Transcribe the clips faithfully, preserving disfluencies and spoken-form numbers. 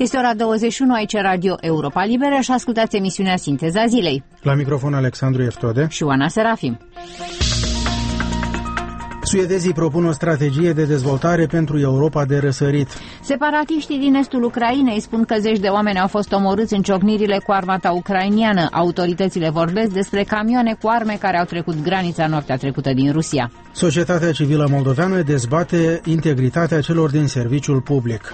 Este ora douăzeci și unu, aici Radio Europa Liberă și ascultați emisiunea Sinteza Zilei. La microfon Alexandru Eftode și Oana Serafim. Suedezii propun o strategie de dezvoltare pentru Europa de răsărit. Separatiștii din estul Ucrainei spun că zeci de oameni au fost omorâți în ciocnirile cu armata ucrainiană. Autoritățile vorbesc despre camioane cu arme care au trecut granița noaptea trecută din Rusia. Societatea civilă moldoveană dezbate integritatea celor din serviciul public.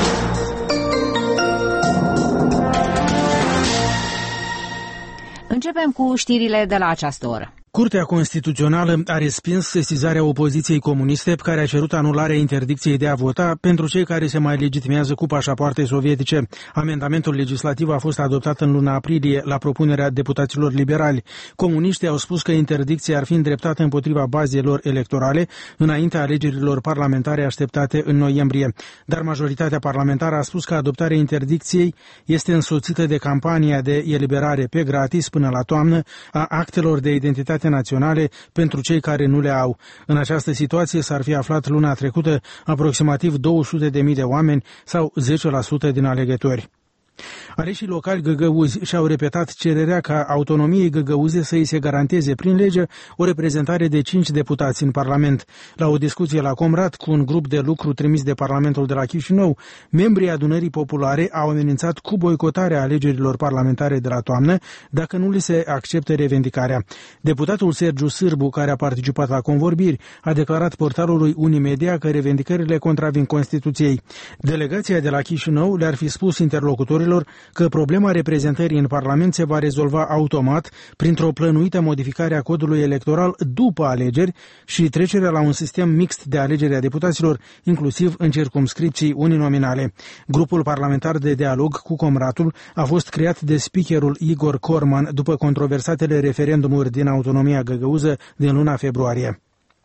Începem cu știrile de la această oră. Curtea Constituțională a respins sesizarea opoziției comuniste care a cerut anularea interdicției de a vota pentru cei care se mai legitimează cu pașapoarte sovietice. Amendamentul legislativ a fost adoptat în luna aprilie la propunerea deputaților liberali. Comuniștii au spus că interdicția ar fi îndreptată împotriva bazelor electorale înaintea alegerilor parlamentare așteptate în noiembrie. Dar majoritatea parlamentară a spus că adoptarea interdicției este însoțită de campania de eliberare pe gratis până la toamnă a actelor de identitate naționale pentru cei care nu le au. În această situație s-ar fi aflat luna trecută aproximativ două sute de mii de oameni sau zece la sută din alegători. Aleșii locali găgăuzi și-au repetat cererea ca autonomiei găgăuze să îi se garanteze prin lege o reprezentare de cinci deputați în Parlament. La o discuție la Comrat cu un grup de lucru trimis de Parlamentul de la Chișinău, membrii Adunării Populare au amenințat cu boicotarea alegerilor parlamentare de la toamnă dacă nu li se acceptă revendicarea. Deputatul Sergiu Sârbu, care a participat la convorbiri, a declarat portalului Unimedia că revendicările contravin Constituției. Delegația de la Chișinău le-ar fi spus interlocutorilor că problema reprezentării în Parlament se va rezolva automat printr-o plănuită modificare a codului electoral după alegeri și trecerea la un sistem mixt de alegere a deputaților, inclusiv în circumscripții uninominale. Grupul parlamentar de dialog cu Comratul a fost creat de speakerul Igor Corman după controversatele referendumuri din autonomia găgăuză din luna februarie.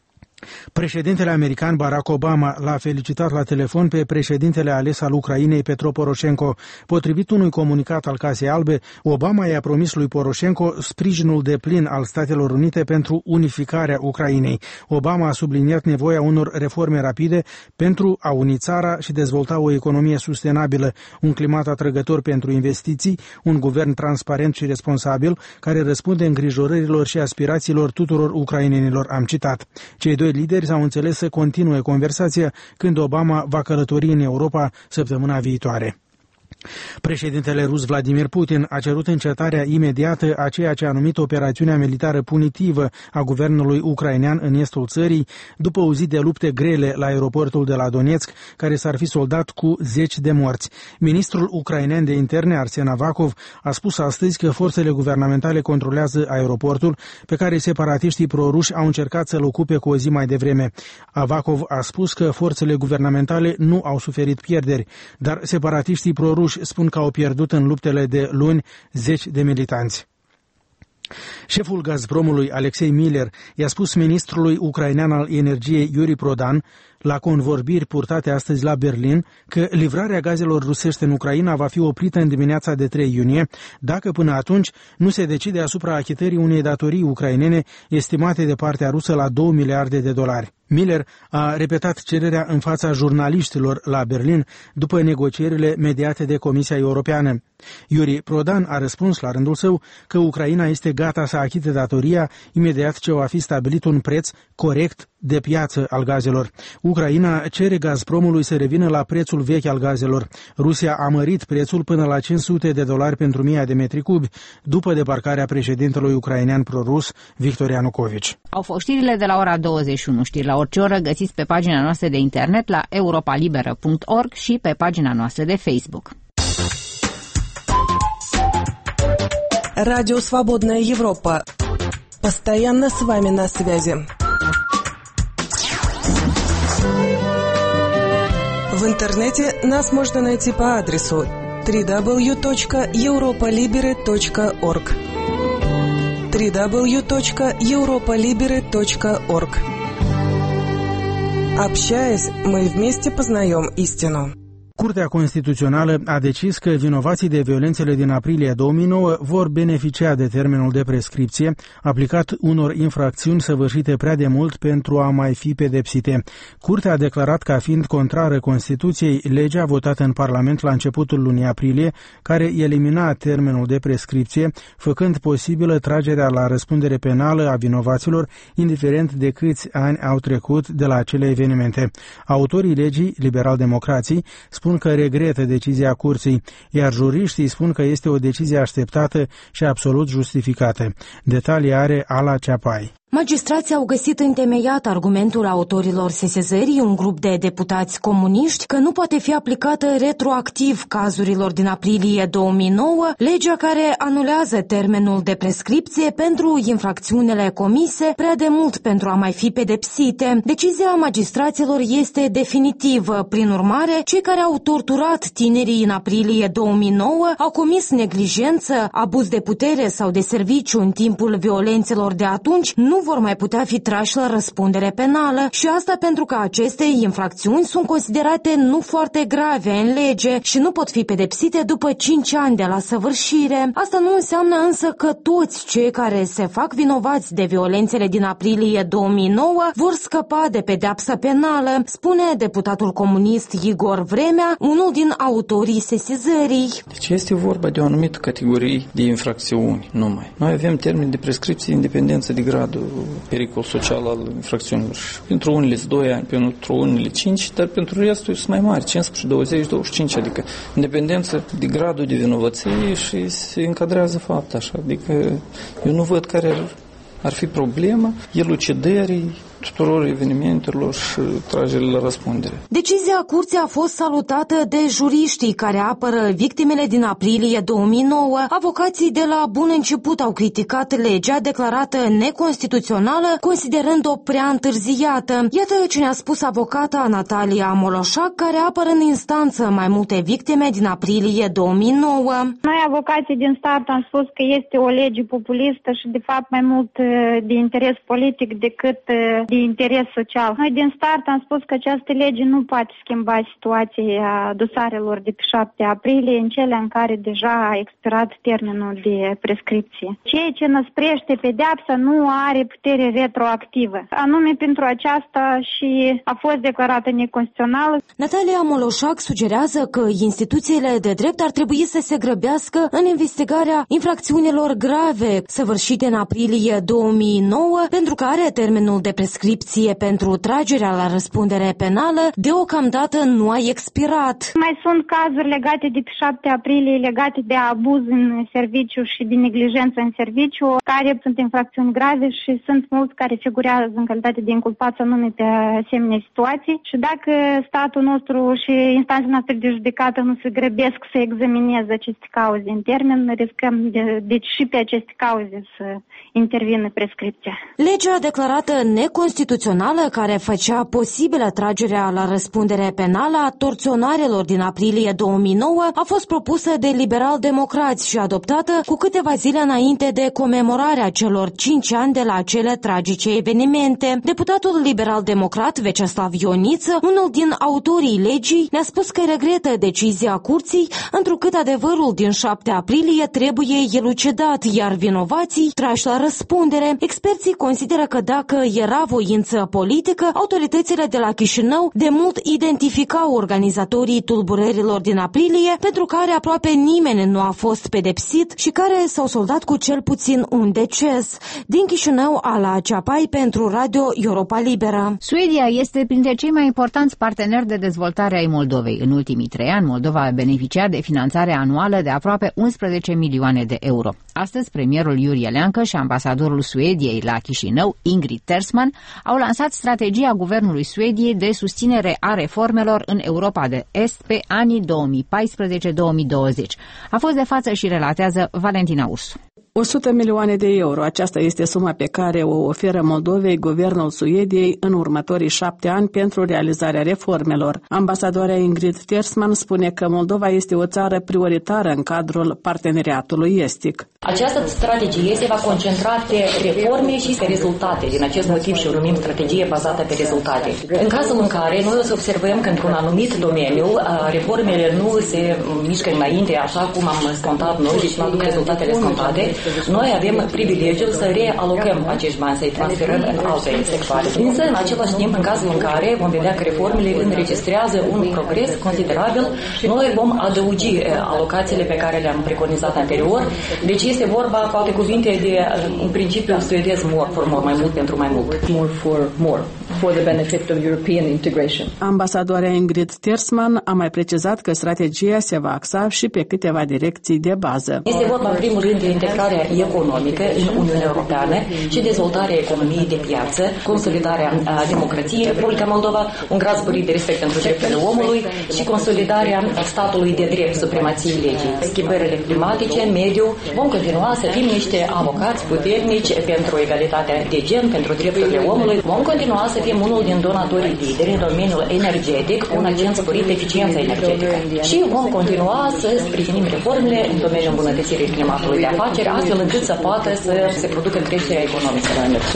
Președintele american Barack Obama l-a felicitat la telefon pe președintele ales al Ucrainei Petro Poroșenko. Potrivit unui comunicat al Casei Albe, Obama i-a promis lui Poroșenko sprijinul deplin al Statelor Unite pentru unificarea Ucrainei. Obama a subliniat nevoia unor reforme rapide pentru a uni țara și dezvolta o economie sustenabilă, un climat atrăgător pentru investiții, un guvern transparent și responsabil care răspunde îngrijorărilor și aspirațiilor tuturor ucrainenilor, am citat. Cei doi lideri s-au înțeles să continue conversația când Obama va călători în Europa săptămâna viitoare. Președintele rus Vladimir Putin a cerut încetarea imediată a ceea ce a numit operațiunea militară punitivă a guvernului ucrainean în estul țării, după o zi de lupte grele la aeroportul de la Donetsk, care s-ar fi soldat cu zeci de morți. Ministrul ucrainean de interne, Arsen Avakov, a spus astăzi că forțele guvernamentale controlează aeroportul, pe care separatiștii proruși au încercat să-l ocupe cu o zi mai devreme. Avakov a spus că forțele guvernamentale nu au suferit pierderi, dar separatiștii proruși spun că au pierdut în luptele de luni zeci de militanți. Șeful Gazpromului, Alexei Miller, i-a spus ministrului ucrainean al energiei Yuri Prodan, la convorbiri purtate astăzi la Berlin, că livrarea gazelor rusești în Ucraina va fi oprită în dimineața de trei iunie, dacă până atunci nu se decide asupra achitării unei datorii ucrainene estimate de partea rusă la două miliarde de dolari. Miller a repetat cererea în fața jurnaliștilor la Berlin după negocierile mediate de Comisia Europeană. Yuri Prodan a răspuns la rândul său că Ucraina este gata să achite datoria imediat ce va fi stabilit un preț corect de piață al gazelor. Ucraina cere Gazpromului să revină la prețul vechi al gazelor. Rusia a mărit prețul până la cinci sute de dolari pentru mie de metri cubi, după debarcarea președintelui ucrainean prorus Victor Ianucovici. Au fost știrile de la ora douăzeci și unu. Știri la orice oră găsiți pe pagina noastră de internet la europa liberă punct org și pe pagina noastră de Facebook. Радио «Свободная Европа». Постоянно с вами на связи. В интернете нас можно найти по адресу дабл ю дабл ю дабл ю точка европа либере точка орг дабл ю дабл ю дабл ю точка европа либере точка орг. Общаясь, мы вместе познаем истину. Curtea Constituțională a decis că vinovații de violențele din aprilie două mii nouă vor beneficia de termenul de prescripție aplicat unor infracțiuni săvârșite prea de mult pentru a mai fi pedepsite. Curtea a declarat ca fiind contrară Constituției legea votată în Parlament la începutul lunii aprilie, care elimina termenul de prescripție, făcând posibilă tragerea la răspundere penală a vinovaților, indiferent de câți ani au trecut de la acele evenimente. Autorii legii, liberal-democrații, spun că regretă decizia curții, iar juriștii spun că este o decizie așteptată și absolut justificată. Detalii are Ala Ceapai. Magistrații au găsit întemeiat argumentul autorilor sesizării, un grup de deputați comuniști, că nu poate fi aplicată retroactiv cazurilor din aprilie două mii nouă, legea care anulează termenul de prescripție pentru infracțiunile comise prea de mult pentru a mai fi pedepsite. Decizia magistraților este definitivă. Prin urmare, cei care au torturat tinerii în aprilie două mii nouă au comis neglijență, abuz de putere sau de serviciu în timpul violențelor de atunci, nu nu vor mai putea fi trași la răspundere penală și asta pentru că aceste infracțiuni sunt considerate nu foarte grave în lege și nu pot fi pedepsite după cinci ani de la săvârșire. Asta nu înseamnă însă că toți cei care se fac vinovați de violențele din aprilie două mii nouă vor scăpa de pedeapsă penală, spune deputatul comunist Igor Vremea, unul din autorii sesizării. Deci este vorba de o anumită categorie de infracțiuni numai. Noi avem termen de prescripție independență de gradul pericol social al infracțiunilor. Pentru unele doi ani, pentru unele cinci, dar pentru restul sunt mai mari, cincisprezece, douăzeci, douăzeci și cinci, adică independență de gradul de vinovăție și se încadrează fapta așa. Adică eu nu văd care ar, ar fi problema elucidării tuturor evenimentelor și tragerile la răspundere. Decizia curții a fost salutată de juriștii care apără victimele din aprilie două mii nouă. Avocații de la bun început au criticat legea declarată neconstituțională, considerând-o prea întârziată. Iată ce ne-a spus avocata Natalia Moloșac, care apără în instanță mai multe victime din aprilie două mii nouă. Noi, avocații din start, am spus că este o lege populistă și, de fapt, mai mult de interes politic decât de interes social. Noi din start am spus că această lege nu poate schimba situația dosarelor de pe șapte aprilie în cele în care deja a expirat termenul de prescripție. Ceea ce năsprește pedeapsa nu are putere retroactivă. Anume pentru aceasta și a fost declarată neconstituțională. Natalia Moloșac sugerează că instituțiile de drept ar trebui să se grăbească în investigarea infracțiunilor grave săvârșite în aprilie două mii nouă, pentru care termenul de prescripție pentru tragerea la răspundere penală deocamdată nu a expirat. Mai sunt cazuri legate de șapte aprilie, legate de abuz în serviciu și de neglijență în serviciu, care sunt infracțiuni grave și sunt mulți care figurează în calitate de inculpați anume pe asemenea situații. Și dacă statul nostru și instanța noastră de judecată nu se grăbesc să examineze aceste cauze în termen, riscăm de, deci și pe aceste cauze să intervină prescripția. Legea declarată neconstituțională care făcea posibilă tragerea la răspundere penală a torționarelor din aprilie două mii nouă a fost propusă de liberal-democrați și adoptată cu câteva zile înainte de comemorarea celor cinci ani de la acele tragice evenimente. Deputatul liberal-democrat Veceslav Ioniță, unul din autorii legii, ne-a spus că regretă decizia curții, întrucât adevărul din șapte aprilie trebuie elucidat, iar vinovații trași la răspundere. Experții consideră că dacă era voință politică, autoritățile de la Chișinău de mult identificau organizatorii tulburărilor din aprilie, pentru care aproape nimeni nu a fost pedepsit și care s-au soldat cu cel puțin un deces. Din Chișinău, Ala Ceapai pentru Radio Europa Liberă. Suedia este printre cei mai importanți parteneri de dezvoltare ai Moldovei. În ultimii trei ani, Moldova a beneficiat de finanțare anuală de aproape unsprezece milioane de euro. Astăzi, premierul Iurie Leancă și ambasadorul Suediei la Chișinău, Ingrid Tersman, au lansat strategia guvernului Suediei de susținere a reformelor în Europa de Est pe anii două mii paisprezece două mii douăzeci. A fost de față și relatează Valentina Ursu. o sută milioane de euro. Aceasta este suma pe care o oferă Moldovei guvernul Suediei în următorii șapte ani pentru realizarea reformelor. Ambasadoarea Ingrid Tersman spune că Moldova este o țară prioritară în cadrul parteneriatului estic. Această strategie se va concentra pe reforme și pe rezultate. Din acest motiv și o numim strategie bazată pe rezultate. În cazul în care noi o să observăm că într-un anumit domeniu reformele nu se mișcă înainte așa cum am scontat noi, deci nu aduc rezultatele scontate, noi avem privilegiul să realocăm acești bani, să-i transferăm în alte sectoare. Însă, în același timp, în cazul în care vom vedea că reformele înregistrează un progres considerabil, noi vom adăugi alocațiile pe care le-am preconizat anterior. Deci este vorba, cu alte cuvinte, de un principiu suedez more for more, mai mult pentru mai mult. More for more, for the benefit of European integration. Ambasadoarea Ingrid Tersman a mai precizat că strategia se va axa și pe câteva direcții de bază. Este vorba, în primul rând, de integrarea economică în Uniunea Europeană și dezvoltarea economiei de piață, consolidarea democrației în Republica Moldova, un grad sporit de respect pentru drepturile omului și consolidarea statului de drept, supremației legii. Schimbările climatice, mediu, vom continua să fim niște avocați puternici pentru egalitatea de gen, pentru drepturile omului. Vom continua să fim unul din donatorii lideri în domeniul energetic, cu un accent sporit pe eficiența energetică. Și vom continua să sprijinim reformele în domeniul îmbunătățirii climatului de afaceri, astfel încât să poată să se producă creșterea economică.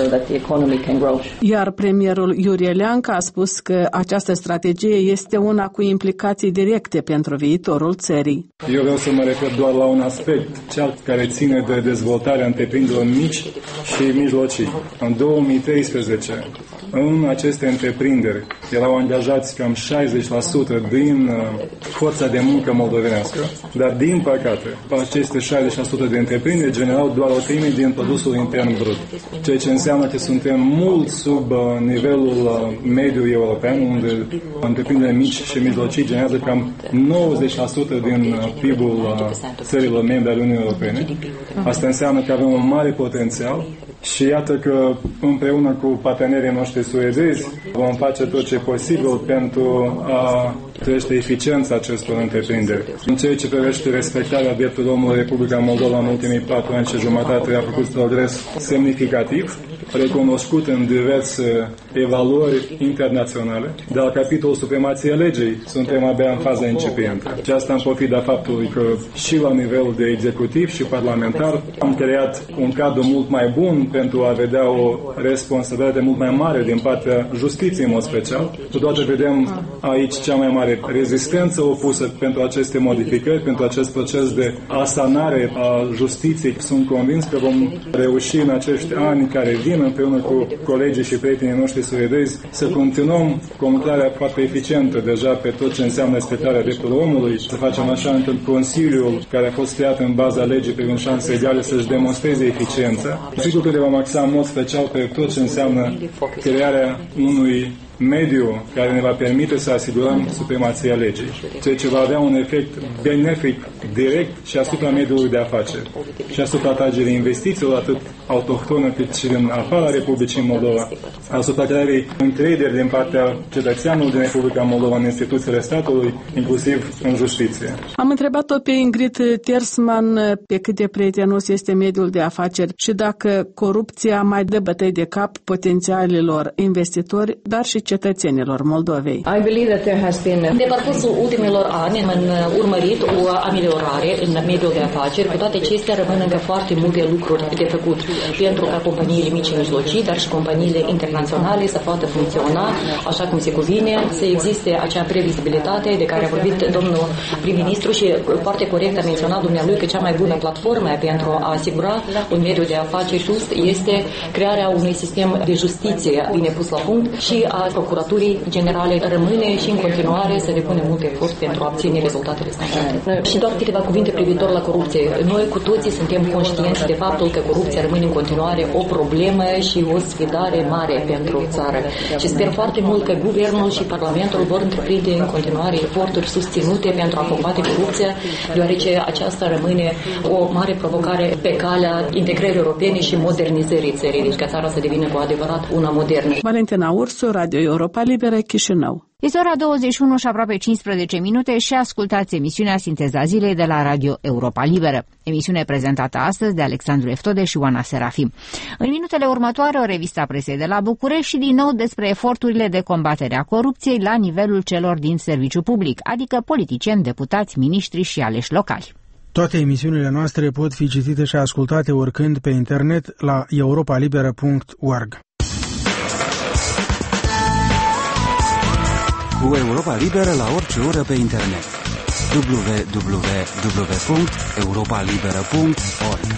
Iar premierul Iurie Leancă a spus că această strategie este una cu implicații directe pentru viitorul țării. Eu vreau să mă refer doar la un aspect, cel care ține de dezvoltarea întreprinderilor mici și mijlocii. În două mii treisprezece, în aceste întreprinderi erau angajați cam șaizeci la sută din forța de muncă moldovenească, dar din păcate, aceste șaizeci la sută de întreprinderi generau doar o treime din produsul intern brut, ceea ce înseamnă că suntem mult sub nivelul mediu european, unde întreprinderile mici și mijlocii generează cam nouăzeci la sută din P I B-ul țărilor membre ale Uniunii Europene. Asta înseamnă că avem un mare potențial și iată că împreună cu partenerii noștri suedezi vom face tot ce e posibil pentru a crește eficiența acestor întreprinderi. În ceea ce privește respectarea drepturilor omului, Republica Moldova în ultimii patru ani și jumătate a făcut progres semnificativ, recunoscut în diverse evaluări internaționale, dar la capitolul supremației legii suntem abia în faza incipientă. Și asta în pofida faptului că și la nivel de executiv și parlamentar am creat un cadru mult mai bun pentru a vedea o responsabilitate mult mai mare din partea justiției în mod special. Totodată vedem aici cea mai mare rezistență opusă pentru aceste modificări, pentru acest proces de asanare a justiției. Sunt convins că vom reuși în acești ani care vin împreună cu colegii și prietenii noștri suedezi să continuăm comunicarea foarte eficientă deja pe tot ce înseamnă respectarea drepturilor omului, să facem așa încât Consiliul care a fost creat în baza legii privind șanse egale să-și demonstreze eficiența. Sigur că le vom axa în mod special pe tot ce înseamnă crearea unui mediu care ne va permite să asigurăm supremația legii, ceea ce va avea un efect benefic direct și asupra mediului de afaceri și asupra atragerii investițiilor atât autohtone cât și din afara Republicii Moldova, asupra creării încrederi din partea cetățeanului din Republica Moldova în instituțiile statului, inclusiv în justiție. Am întrebat-o pe Ingrid Tersman pe cât de prietenos este mediul de afaceri și dacă corupția mai dă bătăi de cap potențialilor investitori, dar și cetățenilor Moldovei. I believe that there has been De parcursul ultimilor ani am urmărit o ameliorare în mediul de afaceri, cu toate acestea rămân încă foarte multe lucruri de făcut pentru ca companiile mici și mijlocii, dar și companiile internaționale să poată funcționa așa cum se cuvine, să existe acea previzibilitate de care a vorbit domnul prim-ministru și foarte corect a menționat dumnealui că cea mai bună platformă pentru a asigura un mediu de afaceri just este crearea unui sistem de justiție bine pus la punct și a Procuraturii Generale rămâne și în continuare să depune mult efort pentru a obține rezultatele scontate. Și doar câteva cuvinte privitor la corupție. Noi cu toții suntem conștienți de faptul că corupția rămâne în continuare o problemă și o sfidare mare pentru țară. Și sper foarte mult că Guvernul și Parlamentul vor întreprinde în continuare eforturi susținute pentru a combate corupția, deoarece aceasta rămâne o mare provocare pe calea integrării europene și modernizării țării, deci ca țara să devină cu adevărat una modernă. Valentina Ursu, Radio Europa Liberă, Chișinău. Este ora douăzeci și unu și aproape cincisprezece minute și ascultați emisiunea Sinteza Zilei de la Radio Europa Liberă. Emisiune prezentată astăzi de Alexandru Eftode și Oana Serafim. În minutele următoare, o revistă a presei de la București și din nou despre eforturile de combatere a corupției la nivelul celor din serviciu public, adică politicieni, deputați, miniștri și aleși locali. Toate emisiunile noastre pot fi citite și ascultate oricând pe internet la europa liberă punct org. Cu Europa Liberă la orice oră pe internet. w w w punct europa liberă punct org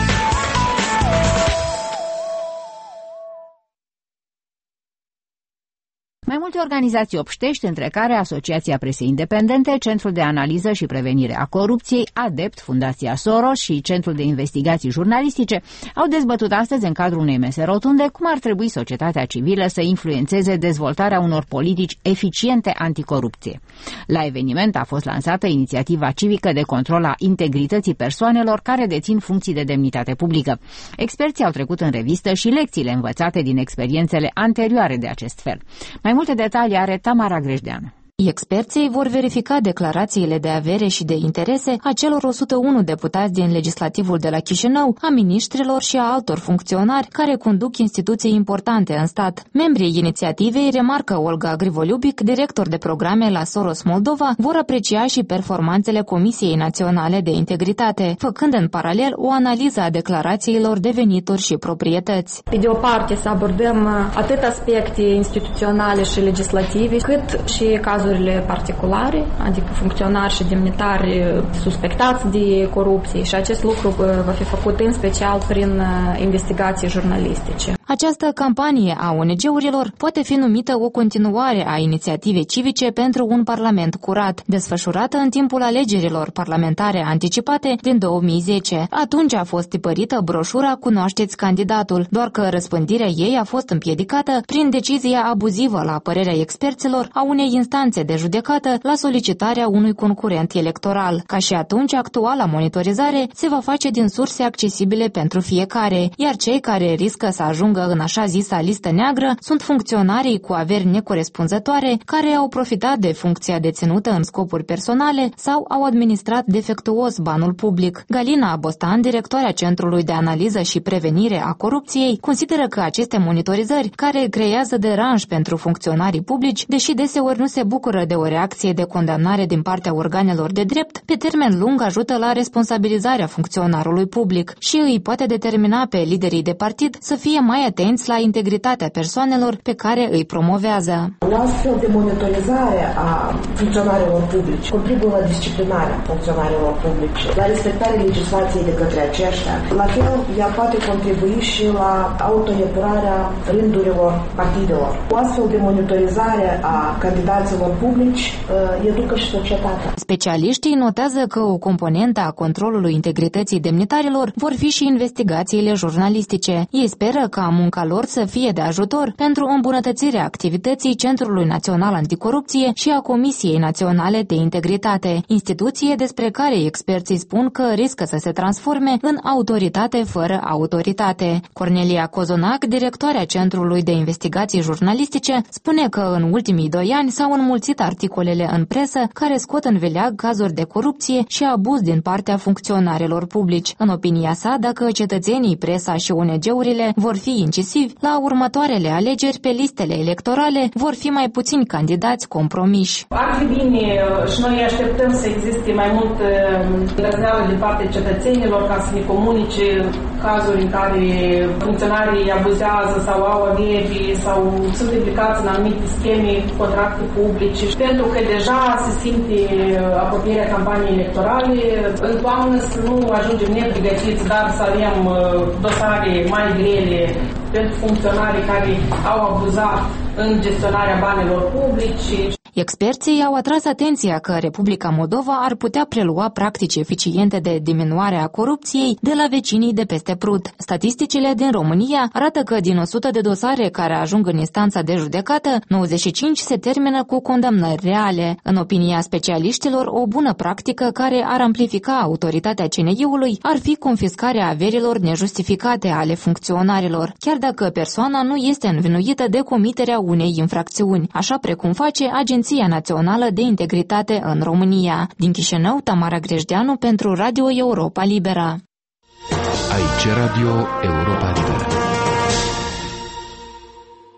Mai multe organizații obștești, între care Asociația Presei Independente, Centrul de Analiză și Prevenire a Corupției, ADEPT, Fundația Soros și Centrul de Investigații Jurnalistice, au dezbătut astăzi în cadrul unei mese rotunde cum ar trebui societatea civilă să influențeze dezvoltarea unor politici eficiente anticorupție. La eveniment a fost lansată inițiativa civică de control a integrității persoanelor care dețin funcții de demnitate publică. Experții au trecut în revistă și lecțiile învățate din experiențele anterioare de acest fel. Mai multe detalii are Tamara Grejdeanu. Experții vor verifica declarațiile de avere și de interese a celor o sută unu deputați din legislativul de la Chișinău, a miniștrilor și a altor funcționari care conduc instituții importante în stat. Membrii inițiativei, remarcă Olga Grivoliubic, director de programe la Soros Moldova, vor aprecia și performanțele Comisiei Naționale de Integritate, făcând în paralel o analiză a declarațiilor de venituri și proprietăți. Pe de o parte să abordăm atât aspecte instituționale și legislative, cât și cazuri particulare, adică funcționari și demnitari suspectați de corupție, și acest lucru va fi făcut în special prin investigații jurnalistice. Această campanie a O N G-urilor poate fi numită o continuare a inițiativei civice pentru un parlament curat, desfășurată în timpul alegerilor parlamentare anticipate din două mii zece. Atunci a fost tipărită broșura Cunoașteți candidatul, doar că răspândirea ei a fost împiedicată prin decizia abuzivă, la părerea experților, a unei instanțe de judecată la solicitarea unui concurent electoral. Ca și atunci, actuala monitorizare se va face din surse accesibile pentru fiecare, iar cei care riscă să ajungă în așa zisa listă neagră sunt funcționarii cu averi necorespunzătoare care au profitat de funcția deținută în scopuri personale sau au administrat defectuos banul public. Galina Bostan, directoarea Centrului de Analiză și Prevenire a Corupției, consideră că aceste monitorizări, care creează deranj pentru funcționarii publici, deși deseori nu se bucură de o reacție de condamnare din partea organelor de drept, pe termen lung ajută la responsabilizarea funcționarului public și îi poate determina pe liderii de partid să fie mai atenți la integritatea persoanelor pe care îi promovează. O astfel de monitorizare a funcționarilor publici contribuie la disciplinarea funcționarilor publici, la respectarea legislației de către aceștia. La fel, ea poate contribui și la autoepurarea rândurilor partidelor. O astfel de monitorizare a candidaților publici uh, educă și societatea. Specialiștii notează că o componentă a controlului integrității demnitarilor vor fi și investigațiile jurnalistice. Ei speră ca munca lor să fie de ajutor pentru îmbunătățirea activității Centrului Național Anticorupție și a Comisiei Naționale de Integritate, instituție despre care experții spun că riscă să se transforme în autoritate fără autoritate. Cornelia Cozonac, directoarea Centrului de Investigații Jurnalistice, spune că în ultimii doi ani s-au înmulțit articolele în presă care scot în veleag cazuri de corupție și abuz din partea funcționarilor publici. În opinia sa, dacă cetățenii, presa și O N G-urile vor fi incisivi, la următoarele alegeri pe listele electorale vor fi mai puțini candidați compromiși. Ar fi bine și noi așteptăm să existe mai mult îndrăzneală din partea cetățenilor ca să ne comunice cazuri în care funcționarii abuzează sau au averi sau sunt implicați în anumite scheme, contracte publice, pentru că deja se simte apropierea campaniei electorale. În toamnă să nu ajungem nepregătiți, dar să avem dosare mai grele pentru funcționarii care au abuzat în gestionarea banilor publici. Experții au atras atenția că Republica Moldova ar putea prelua practici eficiente de diminuare a corupției de la vecinii de peste Prut. Statisticile din România arată că din o sută de dosare care ajung în instanța de judecată, nouăzeci și cinci se termină cu condamnări reale. În opinia specialiștilor, o bună practică care ar amplifica autoritatea C N I-ului ar fi confiscarea averilor nejustificate ale funcționarilor, chiar dacă persoana nu este învinuită de comiterea unei infracțiuni, așa precum face Agenția Națională de Integritate în România. Din Chișinău, Tamara Grejdeanu pentru Radio Europa Liberă. Aici Radio Europa Liberă.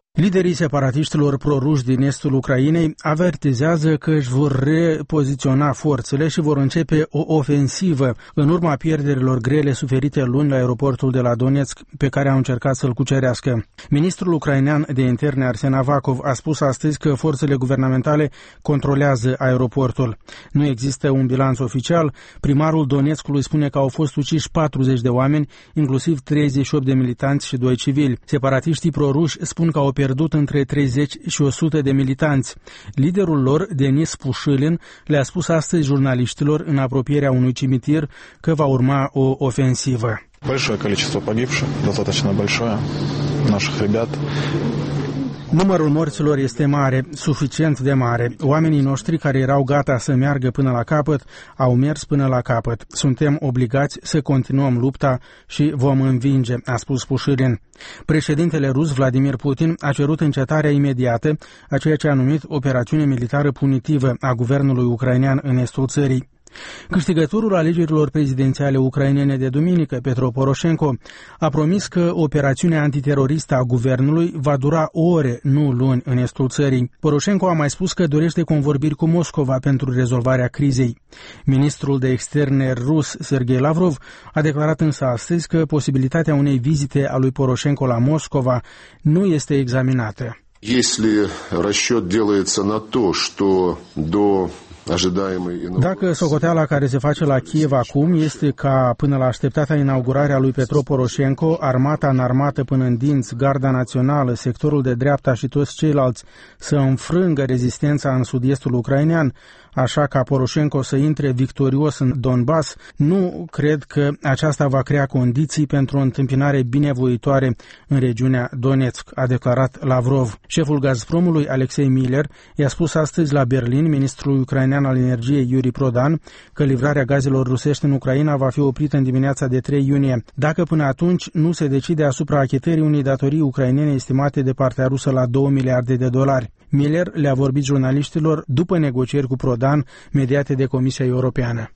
Liderii separatiștilor proruși din estul Ucrainei avertizează că își vor repoziționa forțele și vor începe o ofensivă în urma pierderilor grele suferite luni la aeroportul de la Donetsk, pe care au încercat să-l cucerească. Ministrul ucrainean de interne Arsen Avakov a spus astăzi că forțele guvernamentale controlează aeroportul. Nu există un bilanț oficial. Primarul Donetskului spune că au fost uciși patruzeci de oameni, inclusiv treizeci și opt de militanți și doi civili. Separatiștii proruși spun că au pierdut între treizeci și o sută de militanți. Liderul lor, Denis Pushilin, le-a spus astăzi jurnaliștilor în apropierea unui cimitir că va urma o ofensivă. Большое количество погибших, достаточно большое, наших ребят. Numărul morților este mare, suficient de mare. Oamenii noștri care erau gata să meargă până la capăt, au mers până la capăt. Suntem obligați să continuăm lupta și vom învinge, a spus Pushilin. Președintele rus Vladimir Putin a cerut încetarea imediată a ceea ce a numit operațiune militară punitivă a guvernului ucrainean în estul țării. Câștigătorul alegerilor prezidențiale ucrainene de duminică, Petro Poroșenko, a promis că operațiunea antiteroristă a guvernului va dura ore, nu luni, în estul țării. Poroșenko a mai spus că dorește convorbiri cu Moscova pentru rezolvarea crizei. Ministrul de externe rus, Sergei Lavrov, a declarat însă astăzi că posibilitatea unei vizite a lui Poroșenko la Moscova nu este examinată. Если расчет делается на то, что до Dacă socoteala care se face la Kiev acum este ca, până la așteptata inaugurare a lui Petro Poroșenko, armata înarmată până în dinți, Garda Națională, sectorul de dreapta și toți ceilalți să înfrângă rezistența în sud-estul ucrainean, așa ca Poroșenko să intre victorios în Donbass, nu cred că aceasta va crea condiții pentru o întâmpinare binevoitoare în regiunea Donetsk, a declarat Lavrov. Șeful Gazpromului, Alexei Miller, i-a spus astăzi la Berlin ministrul ucrainean al energiei Yuri Prodan că livrarea gazelor rusești în Ucraina va fi oprită în dimineața de trei iunie, dacă până atunci nu se decide asupra achitării unei datorii ucrainene estimate de partea rusă la două miliarde de dolari. Miller le-a vorbit jurnaliștilor după negocieri cu Prodan mediate de Comisia Europeană.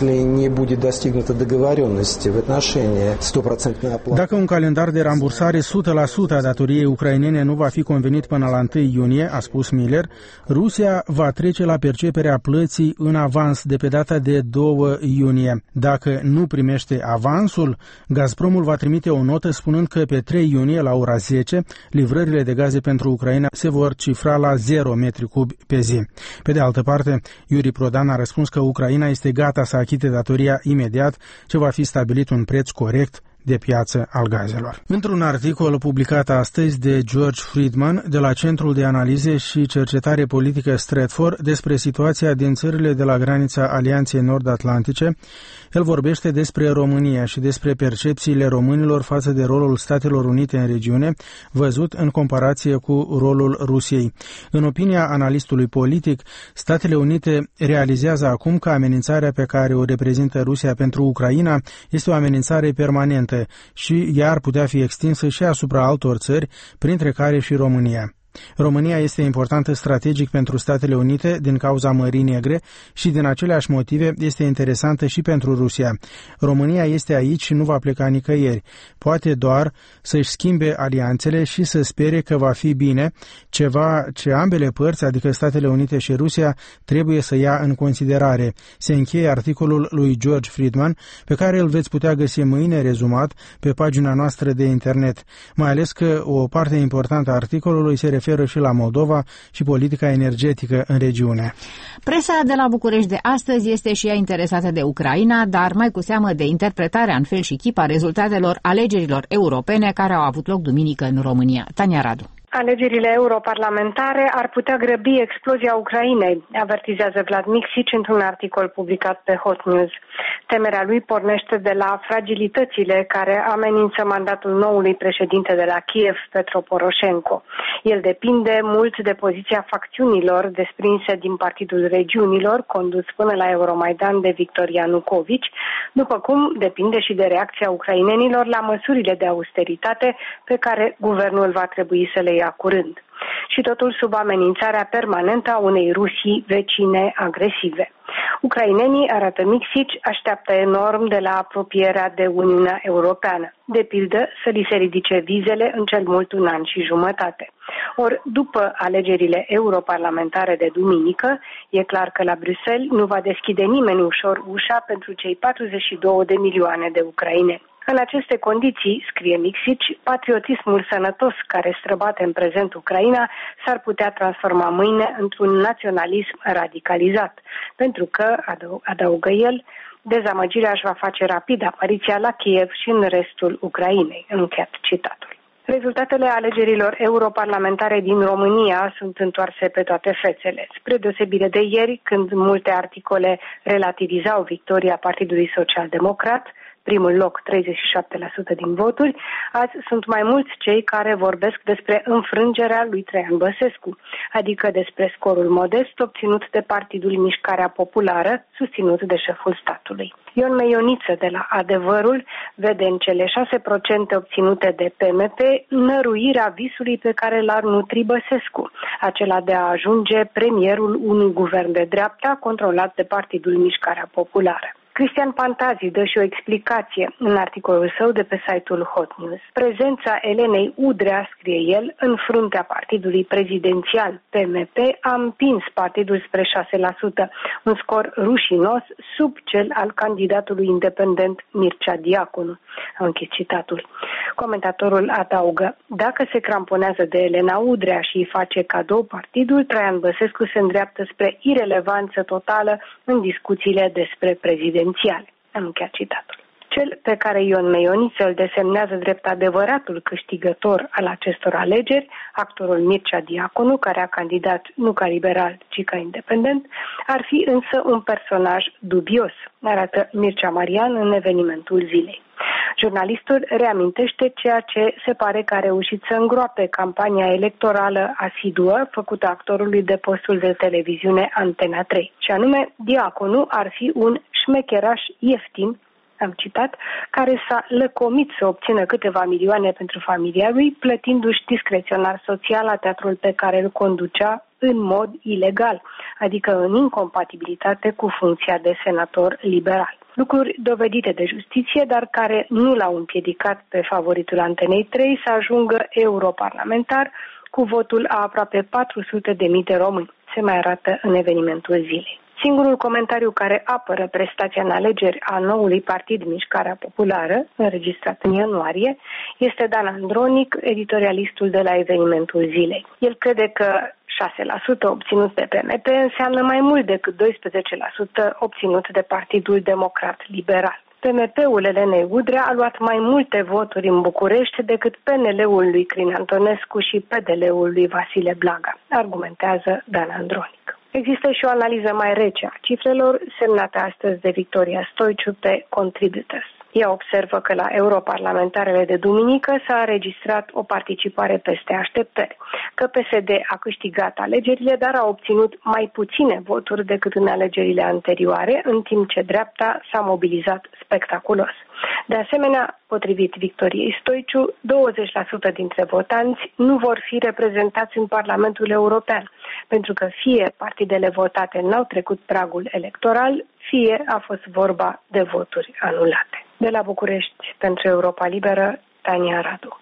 Dacă un calendar de rambursare o sută la sută a datoriei ucrainene nu va fi convenit până la întâi iunie, a spus Miller, Rusia va trece la perceperea plății în avans de pe data de doi iunie. Dacă nu primește avansul, Gazpromul va trimite o notă spunând că pe trei iunie, la ora zece, livrările de gaze pentru Ucraina se vor cifra la zero metri cubi pe zi. Pe de altă parte, Yuri Prodan a răspuns că Ucraina este gata să achite datoria imediat, ce va fi stabilit un preț corect de piață al gazelor. Într-un articol publicat astăzi de George Friedman de la Centrul de Analize și Cercetare Politică Stratford despre situația din țările de la granița Alianței Nord-Atlantice, el vorbește despre România și despre percepțiile românilor față de rolul Statelor Unite în regiune, văzut în comparație cu rolul Rusiei. În opinia analistului politic, Statele Unite realizează acum că amenințarea pe care o reprezintă Rusia pentru Ucraina este o amenințare permanentă și ea ar putea fi extinsă și asupra altor țări, printre care și România. România este importantă strategic pentru Statele Unite din cauza Mării Negre și din aceleași motive este interesantă și pentru Rusia. România este aici și nu va pleca nicăieri. Poate doar să-și schimbe alianțele și să spere că va fi bine, ceva ce ambele părți, adică Statele Unite și Rusia, trebuie să ia în considerare. Se încheie articolul lui George Friedman, pe care îl veți putea găsi mâine rezumat pe pagina noastră de internet, mai ales că o parte importantă a articolului se referă și la Moldova și politica energetică în regiune. Presa de la București de astăzi este și ea interesată de Ucraina, dar mai cu seamă de interpretarea în fel și chip a rezultatelor alegerilor europene care au avut loc duminică în România. Tania Radu. Alegerile europarlamentare ar putea grăbi explozia Ucrainei, avertizează Vlad Mixici într-un articol publicat pe Hot News. Temerea lui pornește de la fragilitățile care amenință mandatul noului președinte de la Kiev, Petro Poroșenko. El depinde mult de poziția facțiunilor desprinse din Partidul Regiunilor, condus până la Euromaidan de Victor Ianucovici, după cum depinde și de reacția ucrainenilor la măsurile de austeritate pe care guvernul va trebui să le ia curând. Și totul sub amenințarea permanentă a unei Rusii vecine agresive. Ucrainenii, arată Mixici, așteaptă enorm de la apropierea de Uniunea Europeană. De pildă, să li se ridice vizele în cel mult un an și jumătate. Ori, după alegerile europarlamentare de duminică, e clar că la Bruxelles nu va deschide nimeni ușor ușa pentru cei patruzeci și două de milioane de ucraineni. În aceste condiții, scrie Mixici, patriotismul sănătos care străbate în prezent Ucraina s-ar putea transforma mâine într-un naționalism radicalizat, pentru că, adaugă el, dezamăgirea își va face rapid apariția la Kiev și în restul Ucrainei. Încheiat citatul. Rezultatele alegerilor europarlamentare din România sunt întoarse pe toate fețele, spre deosebire de ieri, când multe articole relativizau victoria Partidului Social-Democrat, primul loc treizeci și șapte la sută din voturi, azi sunt mai mulți cei care vorbesc despre înfrângerea lui Traian Băsescu, adică despre scorul modest obținut de Partidul Mișcarea Populară, susținut de șeful statului. Ion Meioniță de la Adevărul vede în cele șase la sută obținute de P M P năruirea visului pe care l-ar nutri Băsescu, acela de a ajunge premierul unui guvern de dreapta controlat de Partidul Mișcarea Populară. Cristian Pantazi dă și o explicație în articolul său de pe site-ul Hot News. Prezența Elenei Udrea, scrie el, în fruntea partidului prezidențial P M P a împins partidul spre șase la sută, un scor rușinos sub cel al candidatului independent Mircea Diaconu. Am închis citatul. Comentatorul adaugă, dacă se cramponează de Elena Udrea și îi face cadou partidul, Traian Băsescu se îndreaptă spre irelevanță totală în discuțiile despre prezidențiale. Am încheiat citatul. Cel pe care Ion Meioniță îl desemnează drept adevăratul câștigător al acestor alegeri, actorul Mircea Diaconu, care a candidat nu ca liberal, ci ca independent, ar fi însă un personaj dubios, arată Mircea Marian în evenimentul zilei. Jurnalistul reamintește ceea ce se pare că a reușit să îngroape campania electorală asiduă făcută actorului de postul de televiziune Antena trei, și anume Diaconu ar fi un șmecheraș ieftin, am citat, care s-a lăcomit să obțină câteva milioane pentru familia lui, plătindu-și discreționar social la teatrul pe care îl conducea în mod ilegal, adică în incompatibilitate cu funcția de senator liberal. Lucruri dovedite de justiție, dar care nu l-au împiedicat pe favoritul Antenei trei să ajungă europarlamentar cu votul a aproape patru sute de mii de români, se mai arată în evenimentul zilei. Singurul comentariu care apără prestația în alegeri a noului partid Mișcarea Populară, înregistrat în ianuarie, este Dan Andronic, editorialistul de la evenimentul zilei. El crede că șase la sută obținut de P M P înseamnă mai mult decât doisprezece la sută obținut de Partidul Democrat Liberal. P M P-ul Elenei Udrea a luat mai multe voturi în București decât P N L-ul lui Crin Antonescu și P D L-ul lui Vasile Blaga, argumentează Dan Andronic. Există și o analiză mai rece a cifrelor, semnată astăzi de Victoria Stoiciu pe Contributors. Ea observă că la europarlamentarele de duminică s-a înregistrat o participare peste așteptări, că P S D a câștigat alegerile, dar a obținut mai puține voturi decât în alegerile anterioare, în timp ce dreapta s-a mobilizat spectaculos. De asemenea, potrivit Victoriei Stoiciu, douăzeci la sută dintre votanți nu vor fi reprezentați în Parlamentul European, pentru că fie partidele votate n-au trecut pragul electoral, fie a fost vorba de voturi anulate. De la București, pentru Europa Liberă, Tania Radu.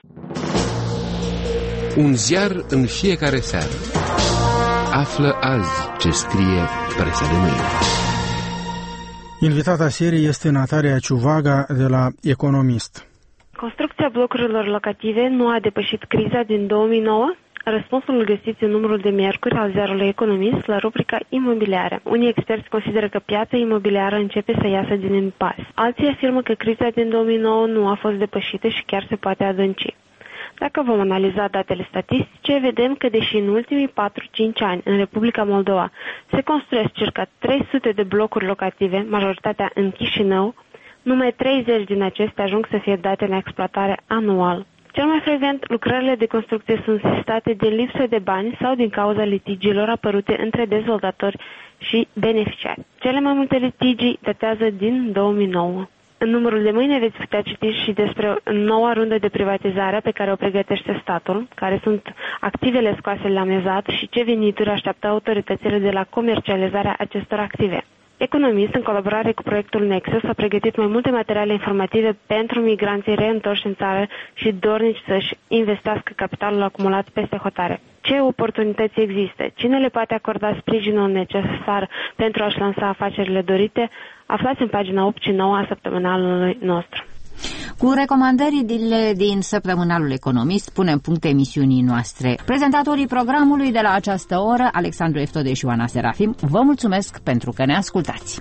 Un ziar în fiecare seară. Află azi ce scrie presa de mâine. Invitata serii este Natalia Ciuvaga de la Economist. Construcția blocurilor locative nu a depășit criza din două mii nouă? Răspunsul îl găsiți în numărul de miercuri al ziarului Economist la rubrica imobiliare. Unii experți consideră că piața imobiliară începe să iasă din impas. Alții afirmă că criza din două mii nouă nu a fost depășită și chiar se poate adânci. Dacă vom analiza datele statistice, vedem că deși în ultimii patru-cinci ani în Republica Moldova se construiesc circa trei sute de blocuri locative, majoritatea în Chișinău, numai treizeci din acestea ajung să fie date în exploatare anual. Cel mai frecvent, lucrările de construcție sunt sistate din lipsă de bani sau din cauza litigiilor apărute între dezvoltatori și beneficiari. Cele mai multe litigii datează din două mii nouă. În numărul de mâine veți putea citi și despre noua rundă de privatizare pe care o pregătește statul, care sunt activele scoase la mezat și ce venituri așteaptă autoritățile de la comercializarea acestor active. Economist, în colaborare cu proiectul Nexus, a pregătit mai multe materiale informative pentru migranții reîntorși în țară și dornici să-și investească capitalul acumulat peste hotare. Ce oportunități există? Cine le poate acorda sprijinul necesar pentru a-și lansa afacerile dorite? Aflați în pagina opt și nouă a săptămânalului nostru. Cu recomandările din săptămânalul Economist punem punct emisiunii noastre. Prezentatorii programului de la această oră, Alexandru Eftode și Ioana Serafim, vă mulțumesc pentru că ne ascultați.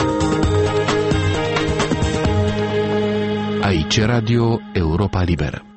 Aici Radio Europa Liberă.